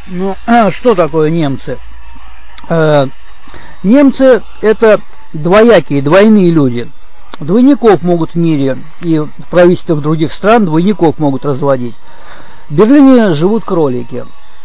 Ну, что такое немцы? Немцы это двоякие, двойные люди. Двойников могут в мире и в правительствах других стран двойников могут разводить. В Берлине живут кролики.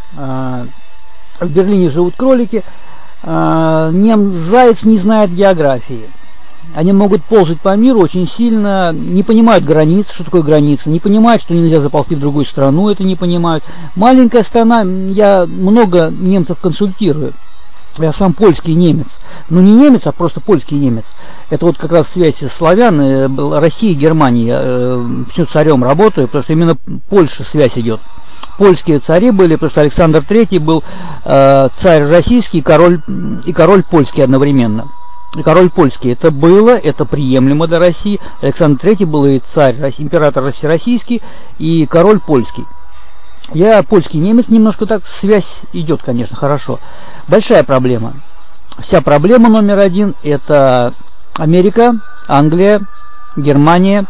Заяц не знает географии. Они могут ползать по миру очень сильно, не понимают границ, что такое граница, не понимают, что нельзя заползти в другую страну, это не понимают. Маленькая страна, я много немцев консультирую. Я сам польский немец. Ну не немец, а просто польский немец. Это вот как раз связь славян, России и Германии. Почему царем работаю, потому что именно Польша связь идет. Польские цари были, потому что Александр III был царь российский и король польский одновременно. И король польский это приемлемо для России. Александр III был и царь, император всероссийский, и король польский. Я польский немец, немножко так связь идет, конечно, хорошо. Большая проблема. Вся проблема номер один – это Америка, Англия, Германия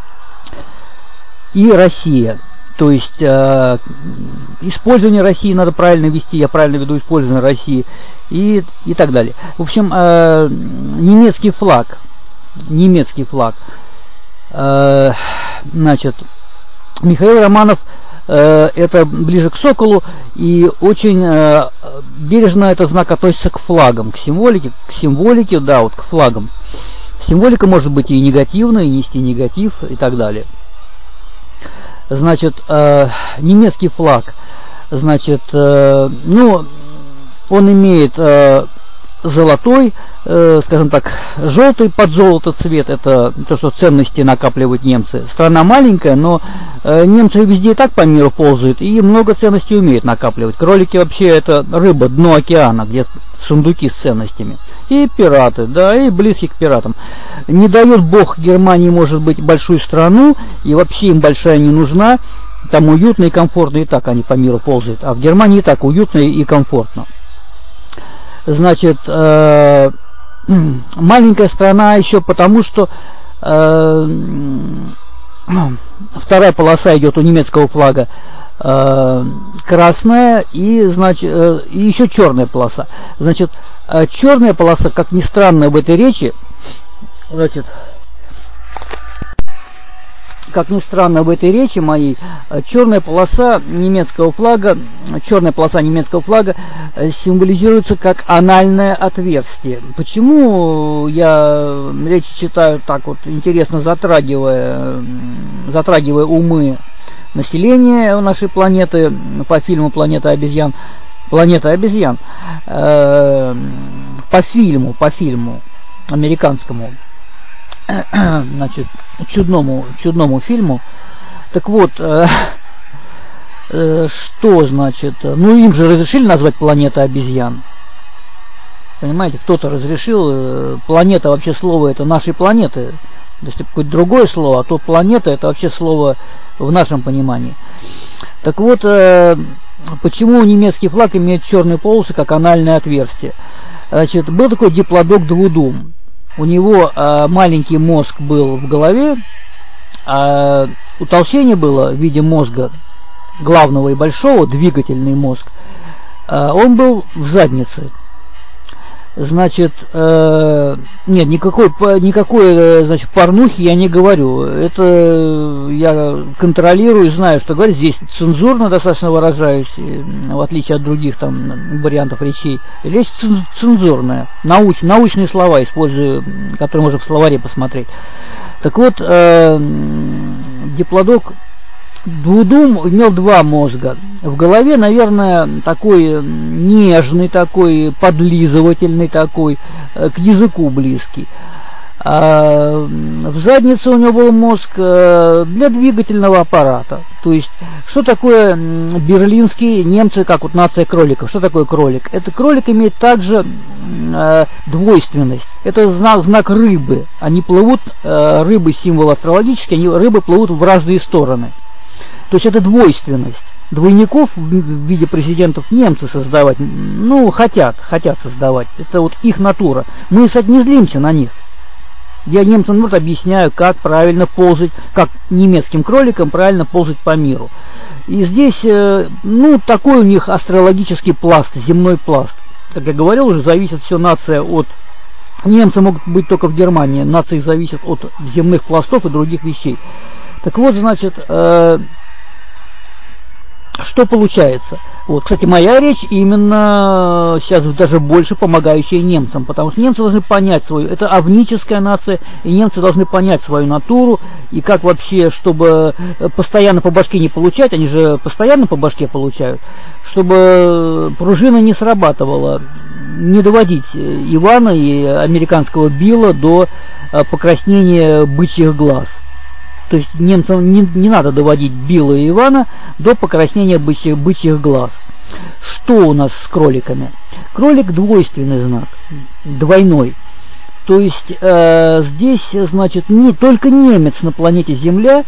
и Россия. То есть использование России надо правильно вести, я правильно веду использование России и так далее. В общем, немецкий флаг. Значит, Михаил Романов это ближе к Соколу и очень бережно этот знак относится к флагам, к символике, да, вот к флагам. Символика может быть и негативная, и нести негатив и так далее. Значит, немецкий флаг, значит, ну, он имеет золотой, скажем так, желтый под золото цвет, это то, что ценности накапливают немцы. Страна маленькая, но немцы везде и так по миру ползают и много ценностей умеют накапливать. Кролики вообще это рыба, дно океана, где сундуки с ценностями. И пираты, да, и близкие к пиратам. Не дает Бог Германии, может быть, большую страну, и вообще им большая не нужна. Там уютно и комфортно, и так они по миру ползают. А в Германии и так уютно и комфортно. Значит, маленькая страна еще потому, что вторая полоса идет у немецкого флага красная и, значит, и еще черная полоса. Значит, черная полоса, как ни странно в этой речи, значит, как ни странно в этой речи моей, черная полоса немецкого флага символизируется как анальное отверстие. Почему я речи читаю так вот интересно, затрагивая умы населения нашей планеты по фильму «Планета обезьян», по фильму американскому, значит, чудному фильму. Так вот, что значит, ну им же разрешили назвать «Планета обезьян». Понимаете, кто-то разрешил. Планета вообще слово это нашей планеты. Если какое-то другое слово, а то планета это вообще слово в нашем понимании. Так вот, почему немецкий флаг имеет черные полосы, как анальное отверстие? Значит, был такой диплодок Двудум. У него маленький мозг был в голове, а утолщение было в виде мозга главного и большого, двигательный мозг. Он был в заднице. Значит, нет, никакой, значит, порнухи я не говорю. Это я контролирую, знаю, что говорить. Здесь цензурно достаточно выражаюсь, в отличие от других там вариантов речей. Речь цензурная, научные слова использую, которые можно в словаре посмотреть. Так вот, диплодок Двудум имел два мозга. В голове, наверное, такой нежный, такой подлизывательный, такой, к языку близкий. А в заднице у него был мозг для двигательного аппарата. То есть, что такое берлинские немцы, как вот нация кроликов? Что такое кролик? Это кролик имеет также двойственность. Это знак рыбы. Они плывут, рыбы символ астрологический, рыбы плывут в разные стороны. То есть это двойственность. Двойников в виде президентов немцы создавать, ну, хотят создавать. Это вот их натура. Мы не злимся на них. Я немцам вот объясняю, как правильно ползать, как немецким кроликам правильно ползать по миру. И здесь, ну, такой у них астрологический пласт, земной пласт. Как я говорил, уже зависит все нация от... Немцы могут быть только в Германии, нации зависят от земных пластов и других вещей. Так вот, значит, что получается? Вот, кстати, моя речь именно сейчас даже больше помогающая немцам, потому что немцы должны понять свою, это овническая нация, и немцы должны понять свою натуру, и как вообще, чтобы постоянно по башке не получать, они же постоянно по башке получают, чтобы пружина не срабатывала, не доводить Ивана и американского Билла до покраснения бычьих глаз. То есть немцам не надо доводить Билла и Ивана до покраснения бычьих глаз. Что у нас с кроликами? Кролик двойственный знак, двойной. То есть здесь, значит, не только немец на планете Земля,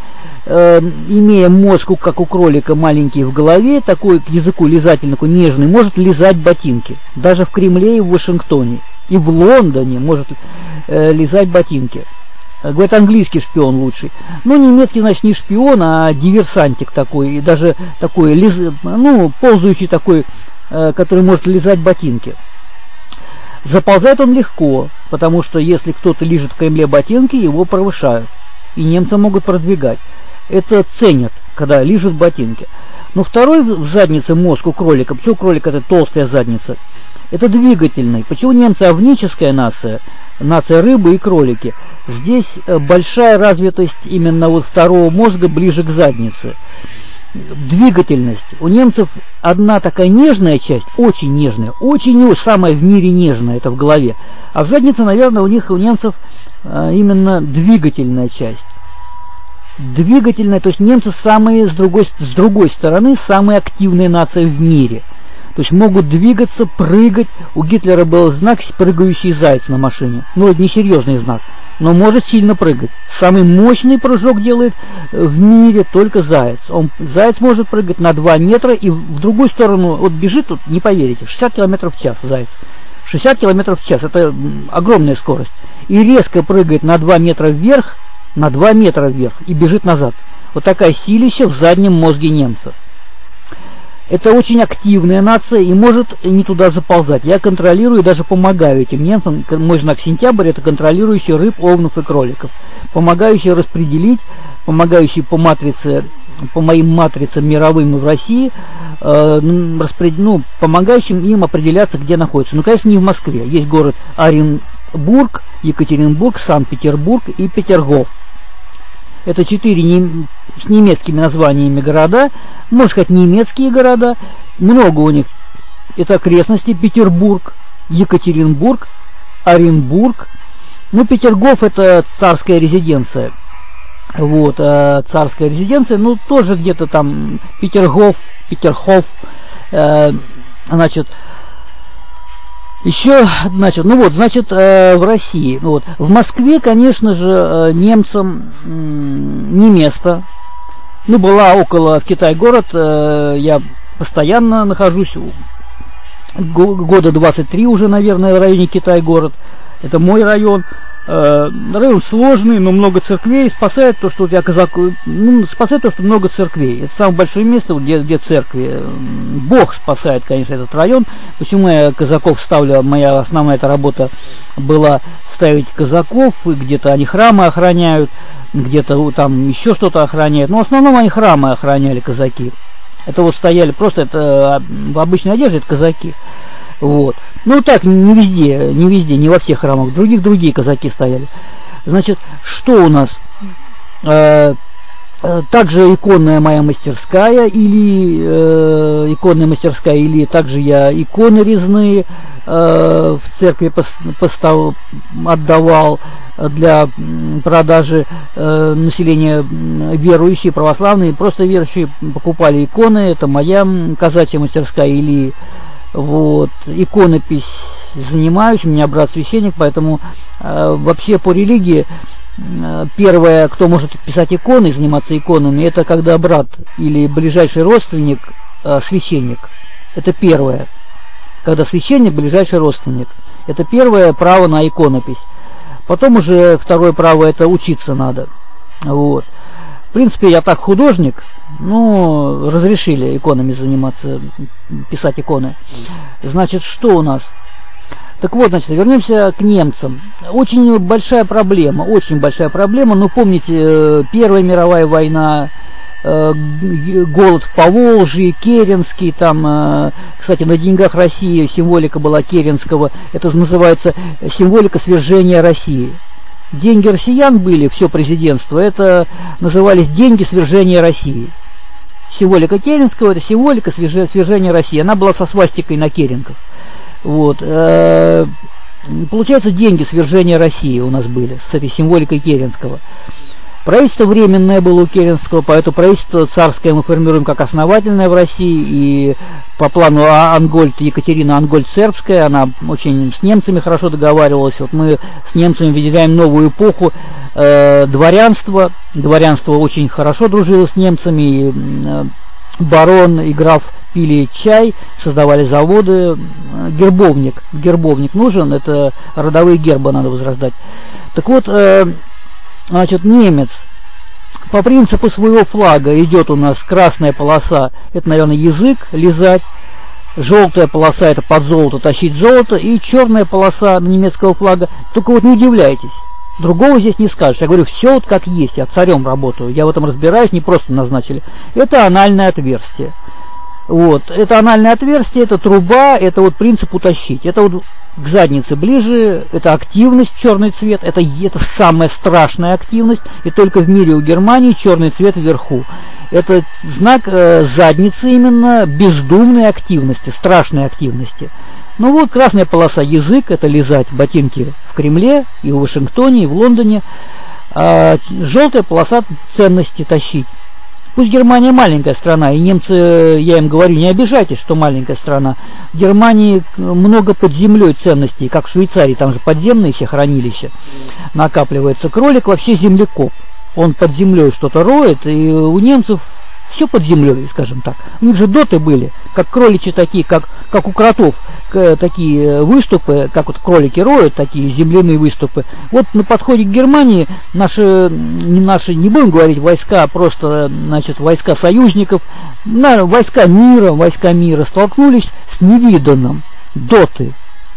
имея мозг, как у кролика, маленький в голове, такой к языку лизательный, такой нежный, может лизать ботинки. Даже в Кремле и в Вашингтоне, и в Лондоне может лизать ботинки. Говорят, английский шпион лучший. Но немецкий, значит, не шпион, а диверсантик такой. И даже такой, ну, ползающий такой, который может лизать ботинки. Заползает он легко, потому что если кто-то лижет в Кремле ботинки, его повышают. И немцы могут продвигать. Это ценят, когда лижут ботинки. Но второй в заднице мозг у кролика, почему кролик это толстая задница? Это двигательный. Почему немцы овническая нация? Нация рыбы и кролики. Здесь большая развитость именно вот второго мозга ближе к заднице. Двигательность. У немцев одна такая нежная часть, очень нежная, очень самая в мире нежная, это в голове. А в заднице, наверное, у немцев именно двигательная часть. Двигательная, то есть немцы самые, с другой стороны, самая активная нация в мире. То есть могут двигаться, прыгать. У Гитлера был знак «прыгающий заяц» на машине. Ну, это несерьезный знак, но может сильно прыгать. Самый мощный прыжок делает в мире только заяц. Заяц может прыгать на 2 метра и в другую сторону, вот бежит, тут не поверите, 60 км в час заяц. 60 км в час, это огромная скорость. И резко прыгает на 2 метра вверх, и бежит назад. Вот такая силища в заднем мозге немцев. Это очень активная нация и может не туда заползать. Я контролирую и даже помогаю этим немцам. Мой знак сентябрь — это контролирующий рыб, овнов и кроликов. Помогающий распределить, помогающий по матрице, по моим матрицам мировым в России, помогающим им определяться, где находятся. Ну, конечно, не в Москве. Есть город Оренбург, Екатеринбург, Санкт-Петербург и Петергоф. Это 4 с немецкими названиями города, можно сказать, немецкие города. Много у них. Это окрестности: Петербург, Екатеринбург, Оренбург. Ну, Петергоф — это царская резиденция. Вот, царская резиденция, ну, тоже где-то там Петерхоф, значит, еще, значит, в России, вот, в Москве, конечно же, немцам не место. Ну, была около, в Китай-город, я постоянно нахожусь, года 23 уже, наверное, в районе Китай-город. Это мой район. Район сложный, но много церквей. Спасает то, что у тебя спасает то, что много церквей. Это самое большое место, где церкви. Бог спасает, конечно, этот район. Почему я казаков ставлю? Моя основная эта работа была ставить казаков, и где-то они храмы охраняют, где-то там еще что-то охраняют. Но в основном они храмы охраняли, казаки. Это вот стояли просто, это в обычной одежде, это казаки. Вот. Ну так, не везде, не во всех храмах. Другие казаки стояли. Значит, что у нас? Также иконная моя мастерская, или также я иконы резные в церкви отдавал для продажи населения. Верующие, православные, просто верующие покупали иконы. Это моя казачья мастерская, или вот, иконопись занимаюсь, у меня брат священник, поэтому вообще по религии первое, кто может писать иконы и заниматься иконами, это когда брат или ближайший родственник священник. Это первое. Когда священник ближайший родственник. Это первое право на иконопись. Потом уже второе право — это учиться надо. Вот. В принципе, я так художник, ну, разрешили иконами заниматься, писать иконы. Значит, что у нас? Так вот, значит, вернемся к немцам. Очень большая проблема, но помните, Первая мировая война, голод в Поволжье, Керенский, там, кстати, на деньгах России символика была Керенского, это называется символика свержения России. Деньги россиян были, все президентство, это назывались деньги свержения России. Символика Керенского — это символика свержения России, она была со свастикой на керенках. Вот. Получается, деньги свержения России у нас были с этой символикой Керенского. Правительство временное было у Керенского, поэтому правительство царское мы формируем как основательное в России, и по плану Ангольд, Екатерина Ангольд-Сербская, она очень с немцами хорошо договаривалась. Вот мы с немцами выделяем новую эпоху дворянства. Дворянство очень хорошо дружило с немцами, барон и граф пили чай, создавали заводы. Гербовник нужен, это родовые гербы надо возрождать. Так вот, значит, немец по принципу своего флага идет у нас красная полоса, это, наверное, язык, лизать, желтая полоса — это под золото, тащить золото, и черная полоса на немецкого флага. Только вот не удивляйтесь, другого здесь не скажешь. Я говорю, все вот как есть, я царем работаю, я в этом разбираюсь, не просто назначили. Это анальное отверстие. Вот, это анальное отверстие, это труба, это вот принцип утащить. Это вот к заднице ближе, это активность, черный цвет, это самая страшная активность, и только в мире у Германии черный цвет вверху. Это знак задницы именно, бездумной активности, страшной активности. Ну вот, красная полоса — язык, это лизать ботинки в Кремле, и в Вашингтоне, и в Лондоне. А желтая полоса — ценности тащить. Пусть Германия маленькая страна, и немцы, я им говорю, не обижайтесь, что маленькая страна. В Германии много под землей ценностей, как в Швейцарии, там же подземные все хранилища накапливается. Кролик вообще землекоп, он под землей что-то роет, и у немцев все под землей, скажем так. У них же доты были, как кроличи такие, как у кротов, такие выступы, как вот кролики роют, такие земляные выступы. Вот на подходе к Германии наши, не будем говорить войска, а просто, значит, войска союзников, войска мира столкнулись с невиданным — доты.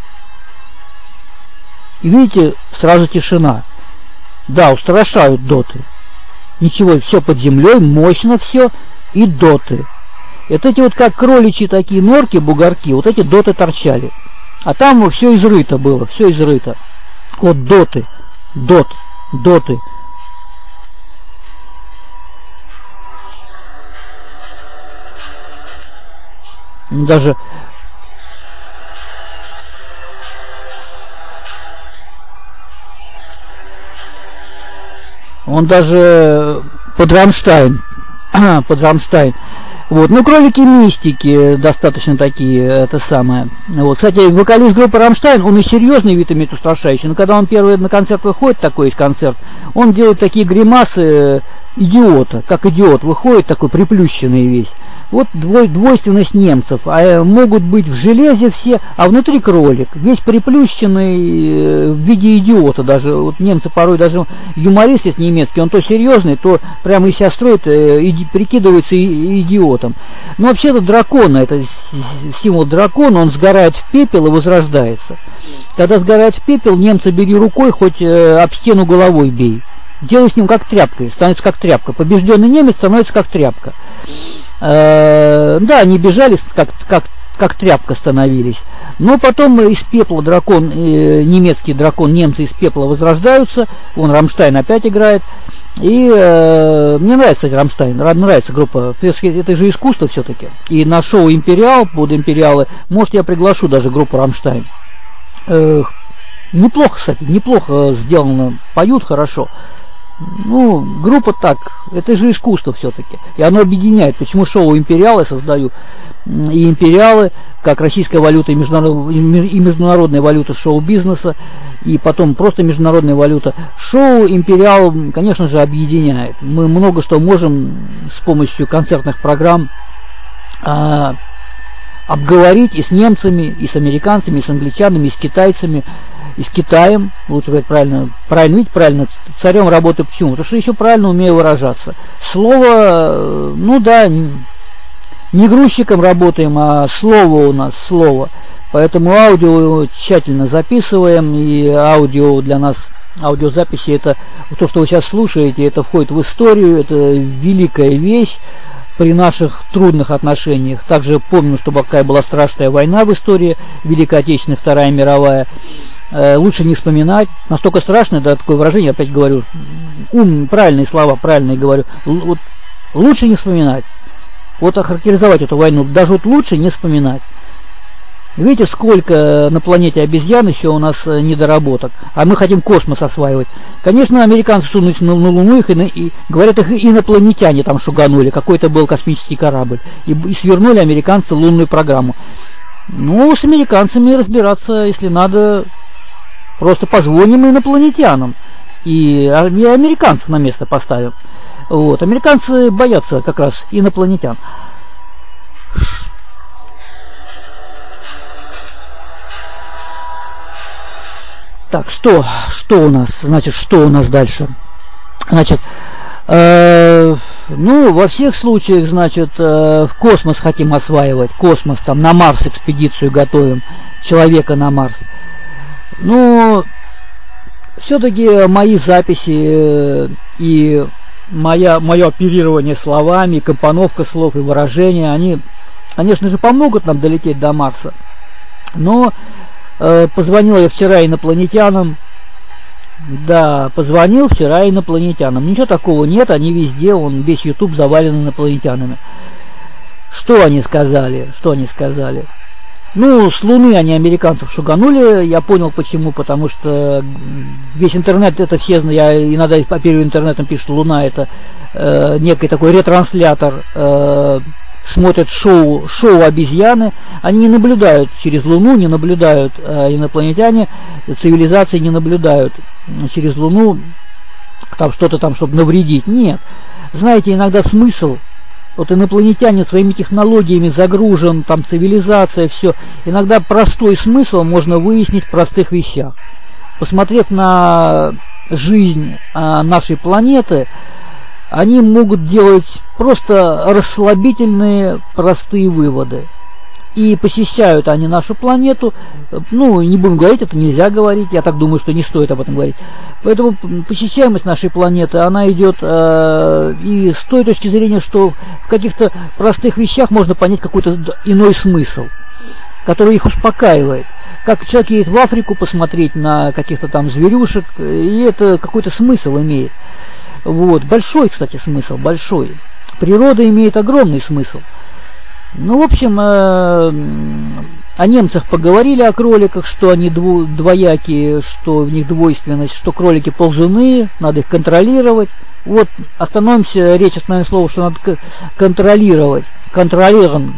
И видите, сразу тишина. Да, устрашают доты. Ничего, все под землей, мощно все, и доты. Это эти вот как кроличьи такие норки, бугорки, вот эти доты торчали. А там все изрыто было, все изрыто. Вот доты, доты. Даже он даже под Рамштайн. Вот, ну, кролики мистики достаточно такие, это самое. Вот, кстати, вокалист группы Рамштайн, он и серьезный вид имеет устрашающий, но когда он первый на концерт выходит, такой есть концерт, он делает такие гримасы идиота, как идиот, выходит такой приплющенный весь. Вот двойственность немцев. А могут быть в железе все, а внутри кролик. Весь приплющенный в виде идиота даже. Вот немцы порой, даже юморист есть немецкий, он то серьезный, то прямо из себя строит, прикидывается идиотом. Но вообще-то дракон, это символ дракона, он сгорает в пепел и возрождается. Когда сгорает в пепел, немца бери рукой, хоть об стену головой бей. Делай с ним как тряпкой, становится как тряпка. Побежденный немец становится как тряпка. Да, они бежали, как тряпка становились. Но потом из пепла дракон, немецкий дракон, немцы из пепла возрождаются. Вон Рамштайн опять играет. И мне нравится, кстати, Рамштайн, нравится группа. Это же искусство все-таки. И на шоу «Империал», под «Империалы», может, я приглашу даже группу Рамштайн. Неплохо, кстати, неплохо сделано. Поют хорошо. Ну, группа так, это же искусство все-таки. И оно объединяет. Почему шоу «Империал» я создаю? И «Империалы», как российская валюта и международная валюта шоу-бизнеса, и потом просто международная валюта. Шоу «Империал», конечно же, объединяет. Мы много что можем с помощью концертных программ обговорить и с немцами, и с американцами, и с англичанами, и с китайцами. и с Китаем, лучше говорить правильно, видите, правильно, царем работы. Почему? Потому что еще правильно умею выражаться. Слово, ну да, не грузчиком работаем, а слово у нас, слово. Поэтому аудио тщательно записываем, и аудио для нас, аудиозаписи, это то, что вы сейчас слушаете, это входит в историю, это великая вещь при наших трудных отношениях. Также помню, что какая была страшная война в истории, Великая Отечественная, Вторая мировая. Лучше не вспоминать. Настолько страшно, да, такое выражение, опять говорю, правильные слова, правильные говорю. Вот, лучше не вспоминать. Вот охарактеризовать эту войну, даже вот лучше не вспоминать. Видите, сколько на планете обезьян еще у нас недоработок, а мы хотим космос осваивать. Конечно, американцы сунулись на Луну, и говорят, их инопланетяне там шуганули, какой-то был космический корабль, и свернули американцы лунную программу. Ну, с американцами разбираться, если надо, просто позвоним инопланетянам, и американцев на место поставим. Вот. Американцы боятся как раз инопланетян. Так, что у нас? Значит, что у нас дальше? Значит, ну, во всех случаях, значит, в космос хотим осваивать. Космос, там, на Марс экспедицию готовим. Человека на Марс. Ну, все-таки мои записи и мое оперирование словами, компоновка слов и выражения, они, конечно же, помогут нам долететь до Марса. Но позвонил я вчера инопланетянам. Да, позвонил вчера инопланетянам. Ничего такого нет, они везде, весь YouTube завален инопланетянами. Что они сказали? Ну, с Луны они американцев шуганули, я понял почему, потому что весь интернет, это все знают, я иногда оперирую интернетом, пишу, что Луна это некий такой ретранслятор, смотрят шоу обезьяны, они не наблюдают через Луну, не наблюдают инопланетяне, цивилизации не наблюдают через Луну, там что-то там, чтобы навредить. Нет. Знаете, иногда смысл, вот инопланетяне своими технологиями загружен, там цивилизация, все. Иногда простой смысл можно выяснить в простых вещах. Посмотрев на жизнь нашей планеты, они могут делать просто расслабительные, простые выводы. И посещают они нашу планету. Ну, не будем говорить, это нельзя говорить. Я так думаю, что не стоит об этом говорить. Поэтому посещаемость нашей планеты, она идет и с той точки зрения, что в каких-то простых вещах можно понять какой-то иной смысл, который их успокаивает. Как человек едет в Африку посмотреть на каких-то там зверюшек, и это какой-то смысл имеет. Вот. Большой, кстати, смысл, большой. Природа имеет огромный смысл. Ну, в общем, о немцах поговорили, о кроликах, что они двоякие, что в них двойственность, что кролики ползуны, надо их контролировать. Вот, остановимся, речь, основное слово, что надо контролировать. Контролирован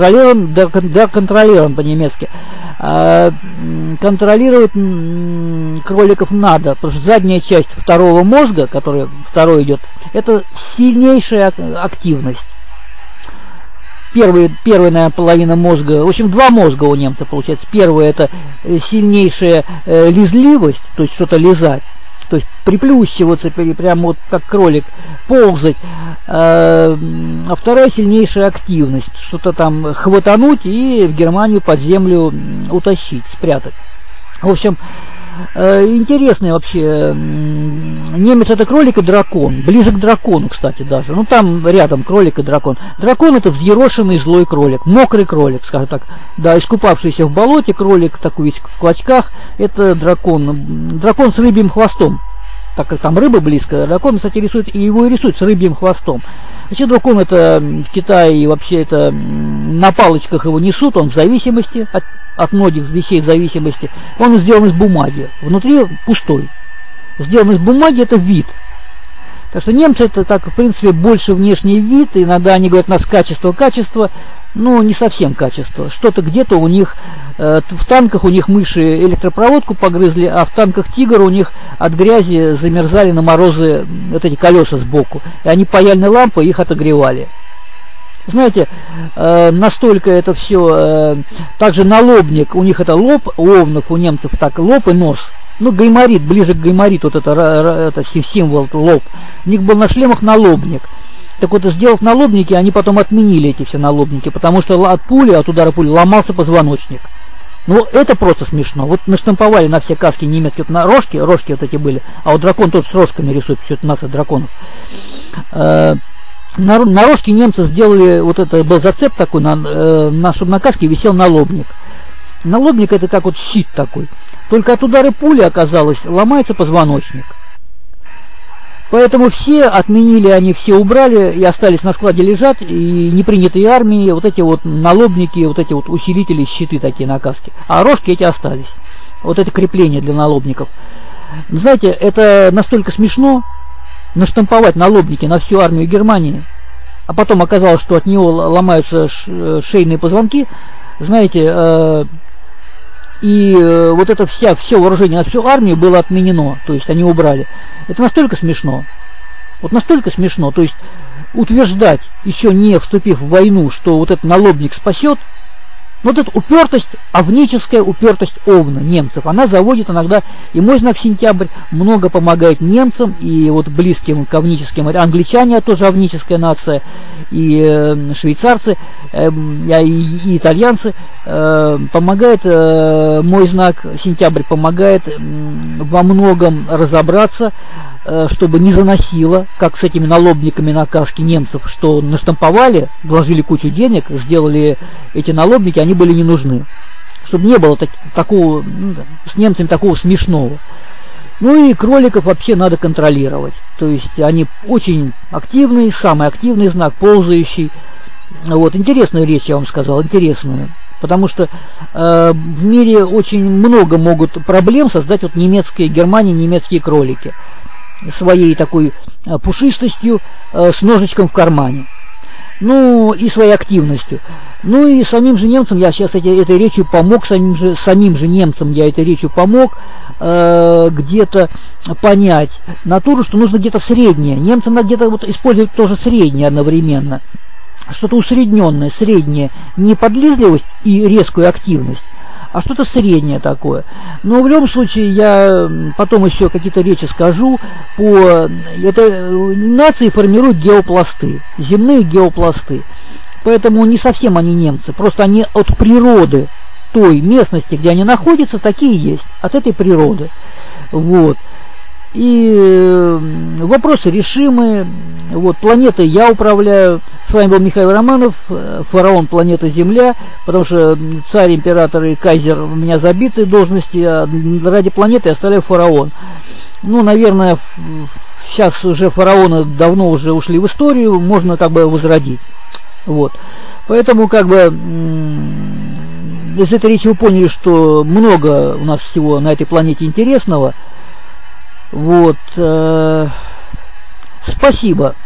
по-немецки. Контролировать кроликов надо, потому что задняя часть второго мозга, который второй идет, это сильнейшая активность. Первая, наверное, половина мозга, в общем, два мозга у немца получается. Первая — это сильнейшая лизливость, то есть что-то лизать, то есть приплющиваться прямо вот как кролик, ползать. А вторая — сильнейшая активность, что-то там хватануть и в Германию под землю утащить, спрятать. В общем, интересный вообще. Немец — это кролик и дракон. Ближе к дракону, кстати, даже. Ну, там рядом кролик и дракон. Дракон — это взъерошенный злой кролик. Мокрый кролик, скажем так. Да, искупавшийся в болоте кролик, такой весь в клочках. Это дракон. Дракон с рыбьим хвостом. Так как там рыба близко, дракон, кстати, рисует, и его и рисует с рыбьим хвостом. Вообще дракон — это в Китае, и вообще это на палочках его несут, он в зависимости от многих вещей, в зависимости. Он сделан из бумаги, внутри пустой. Сделан из бумаги — это вид. Так что немцы — это так, в принципе, больше внешний вид. Иногда они говорят, у нас качество, но не совсем качество. Что-то где-то у них, в танках у них мыши электропроводку погрызли, а в танках Тигр у них от грязи замерзали на морозы вот эти колеса сбоку. И они паяльной лампой их отогревали. Знаете, настолько это все, также налобник, у них это лоб, у овнов, у немцев так лоб и нос. Ну, гайморит, ближе к гаймориту, вот это символ, это лоб. У них был на шлемах налобник. Так вот, сделав налобники, они потом отменили эти все налобники, потому что от пули, от удара пули ломался позвоночник. Ну, это просто смешно. Вот наштамповали на все каски немецкие, вот на рожки вот эти были, а вот дракон тоже с рожками рисует, что-то нация драконов. На рожке немцы сделали, вот это был зацеп такой, чтобы на каске висел налобник. Налобник это как вот щит такой. Только от удара пули, оказалось, ломается позвоночник. Поэтому все отменили, они все убрали и остались на складе лежат, и непринятые армии, вот эти вот налобники, вот эти вот усилители, щиты такие на каске. А рожки эти остались. Вот это крепление для налобников. Знаете, это настолько смешно, наштамповать налобники на всю армию Германии, а потом оказалось, что от него ломаются шейные позвонки, знаете, и вот это все вооружение на всю армию было отменено, то есть они убрали. Это настолько смешно, вот настолько смешно, то есть утверждать, еще не вступив в войну, что вот этот налобник спасет, вот эта упертость, овническая упертость овна немцев, она заводит иногда, и мой знак «Сентябрь» много помогает немцам, и вот близким к овническим, англичане тоже овническая нация, и швейцарцы, и итальянцы, помогает мой знак «Сентябрь», помогает во многом разобраться, чтобы не заносило, как с этими налобниками на каске немцев, что наштамповали, вложили кучу денег, сделали эти налобники, они были не нужны. Чтобы не было такого, с немцами такого смешного. Ну и кроликов вообще надо контролировать. То есть они очень активный, самый активный знак, ползающий. Вот, интересную речь я вам сказал, интересную. Потому что в мире очень много могут проблем создать вот немецкие, Германия, немецкие кролики. Своей такой пушистостью, с ножичком в кармане. Ну и своей активностью. Ну и самим же немцам я сейчас этой речью помог, самим же немцам я этой речью помог где-то понять натуру, что нужно где-то среднее. Немцам надо где-то вот использовать тоже среднее одновременно. Что-то усредненное, среднее, не подлизливость и резкую активность, а что-то среднее такое. Но в любом случае я потом еще какие-то речи скажу. Это нации формируют геопласты, земные геопласты. Поэтому не совсем они немцы, просто они от природы той местности, где они находятся, такие есть, от этой природы. Вот. И вопросы решимые. Вот, планетой я управляю. С вами был Михаил Романов, фараон планеты Земля, потому что царь, император и кайзер у меня забиты должности, а ради планеты я оставляю фараон. Ну, наверное, сейчас уже фараоны давно уже ушли в историю, можно как бы возродить. Вот. Поэтому как бы из этой речи вы поняли, что много у нас всего на этой планете интересного. Вот. Спасибо.